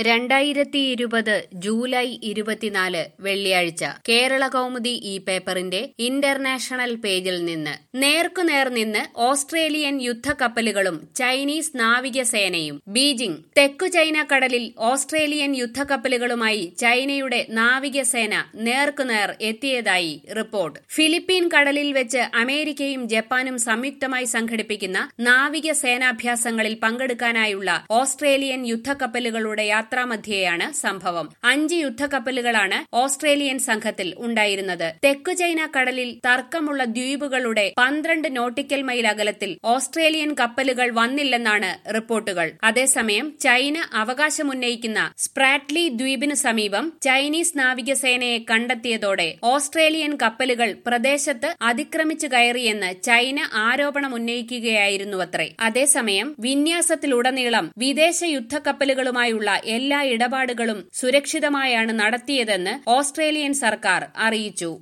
2020 July 24 വെള്ളിയാഴ്ച കേരള കൗമുദി ഈ പേപ്പറിന്റെ ഇന്റർനാഷണൽ പേജിൽ നിന്ന് നേർക്കുനേർ നിന്ന് ഓസ്ട്രേലിയൻ യുദ്ധക്കപ്പലുകളും ചൈനീസ് നാവികസേനയും. ബീജിംഗ്. തെക്കു ചൈന കടലിൽ ഓസ്ട്രേലിയൻ യുദ്ധക്കപ്പലുകളുമായി ചൈനയുടെ നാവികസേന നേർക്കുനേർ എത്തിയതായി റിപ്പോർട്ട്. ഫിലിപ്പീൻ കടലിൽ വെച്ച് അമേരിക്കയും ജപ്പാനും സംയുക്തമായി സംഘടിപ്പിക്കുന്ന നാവികസേനാഭ്യാസങ്ങളിൽ പങ്കെടുക്കാനായുള്ള ഓസ്ട്രേലിയൻ യുദ്ധക്കപ്പലുകളുടെ യാത്രാമധ്യേയാണ് സംഭവം. 5 യുദ്ധക്കപ്പലുകളാണ് ഓസ്ട്രേലിയൻ സംഘത്തിൽ ഉണ്ടായിരുന്നത്. തെക്കു ചൈന കടലിൽ തർക്കമുള്ള ദ്വീപുകളുടെ 12 നോട്ടിക്കൽ മൈൽ അകലത്തിൽ ഓസ്ട്രേലിയൻ കപ്പലുകൾ വന്നില്ലെന്നാണ് റിപ്പോർട്ടുകൾ. അതേസമയം ചൈന അവകാശമുന്നയിക്കുന്ന സ്പ്രാറ്റ്ലി ദ്വീപിനു സമീപം ചൈനീസ് നാവികസേനയെ കണ്ടെത്തിയതോടെ ഓസ്ട്രേലിയൻ കപ്പലുകൾ പ്രദേശത്ത് അതിക്രമിച്ചു കയറിയെന്ന് ചൈന ആരോപണമുന്നയിക്കുകയായിരുന്നുവത്രേ. അതേസമയം വിന്യാസത്തിലുടനീളം വിദേശ യുദ്ധക്കപ്പലുകളുമായുള്ള എല്ലാ ഇടപാടുകളും സുരക്ഷിതമായാണ് നടത്തിയതെന്ന് ഓസ്ട്രേലിയൻ സർക്കാർ അറിയിച്ചു.